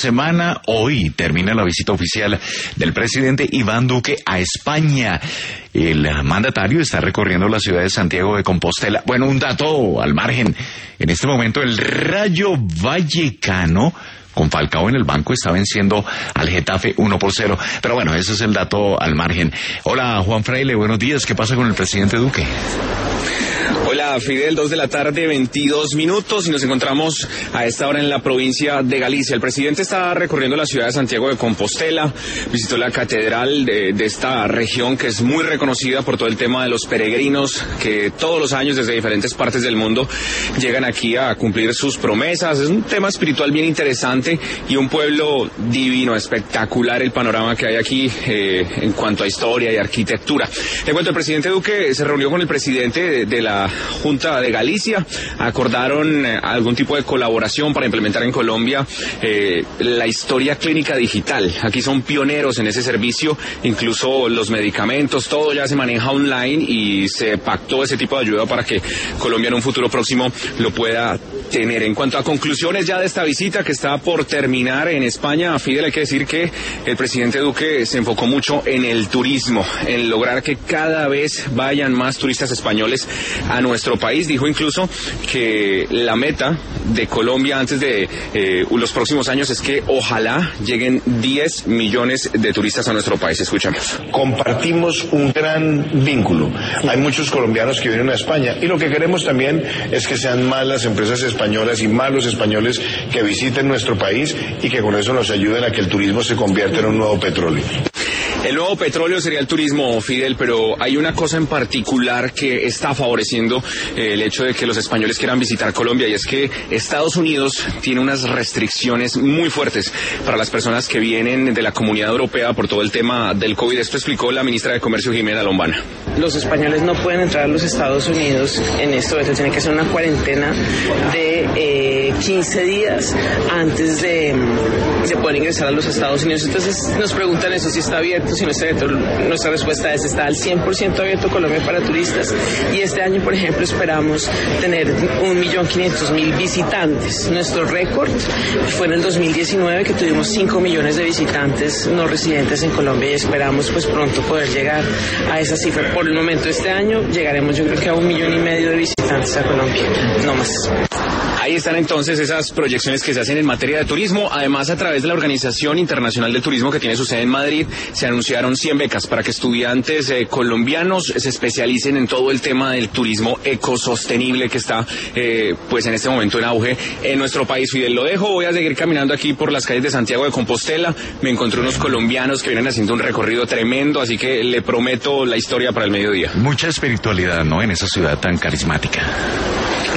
semana, hoy termina la visita oficial del presidente Iván Duque a España. El mandatario está recorriendo la ciudad de Santiago de Compostela. Bueno, un dato al margen. En este momento el Rayo Vallecano, con Falcao en el banco, está venciendo al Getafe 1-0. Pero bueno, ese es el dato al margen. Hola, Juan Fraile, buenos días. ¿Qué pasa con el presidente Duque? Hola, Fidel, 2 de la tarde, 22 minutos, y nos encontramos a esta hora en la provincia de Galicia. El presidente está recorriendo la ciudad de Santiago de Compostela, visitó la catedral de esta región que es muy reconocida por todo el tema de los peregrinos que todos los años desde diferentes partes del mundo llegan aquí a cumplir sus promesas. Es un tema espiritual bien interesante y un pueblo divino, espectacular el panorama que hay aquí en cuanto a historia y arquitectura. En cuanto al presidente Duque, se reunió con el presidente de la Junta de Galicia, acordaron algún tipo de colaboración para implementar en Colombia la historia clínica digital. Aquí son pioneros en ese servicio, incluso los medicamentos, todo ya se maneja online y se pactó ese tipo de ayuda para que Colombia en un futuro próximo lo pueda tener. En cuanto a conclusiones ya de esta visita que está por terminar en España, Fidel, hay que decir que el presidente Duque se enfocó mucho en el turismo, en lograr que cada vez vayan más turistas españoles a nuestro país. Dijo incluso que la meta de Colombia antes de los próximos años es que ojalá lleguen 10 millones de turistas a nuestro país. Escuchamos. Compartimos un gran vínculo. Hay muchos colombianos que vienen a España y lo que queremos también es que sean más las empresas españolas y más los españoles que visiten nuestro país y que con eso nos ayuden a que el turismo se convierta en un nuevo petróleo. El nuevo petróleo sería el turismo, Fidel, pero hay una cosa en particular que está favoreciendo el hecho de que los españoles quieran visitar Colombia, y es que Estados Unidos tiene unas restricciones muy fuertes para las personas que vienen de la Comunidad Europea por todo el tema del COVID. Esto explicó la ministra de Comercio, Jimena Lombana. Los españoles no pueden entrar a los Estados Unidos en esto, tienen que hacer una cuarentena de 15 días antes de poder ingresar a los Estados Unidos. Entonces nos preguntan eso, si está abierto, si no está abierto. Nuestra respuesta es: está al 100% abierto Colombia para turistas, y este año, por ejemplo, esperamos tener 1.500.000 visitantes. Nuestro récord fue en el 2019, que tuvimos 5 millones de visitantes no residentes en Colombia, y esperamos pues pronto poder llegar a esa cifra. Por el momento, este año llegaremos, yo creo que a 1,5 millones de visitantes a Colombia, no más. Ahí están entonces esas proyecciones que se hacen en materia de turismo. Además, a través de la Organización Internacional del Turismo, que tiene su sede en Madrid, se anunciaron 100 becas para que estudiantes colombianos se especialicen en todo el tema del turismo ecosostenible que está pues en este momento en auge en nuestro país. Fidel, lo dejo, voy a seguir caminando aquí por las calles de Santiago de Compostela. Me encontré unos colombianos que vienen haciendo un recorrido tremendo, así que le prometo la historia para el mediodía. Mucha espiritualidad, ¿no?, en esa ciudad tan carismática.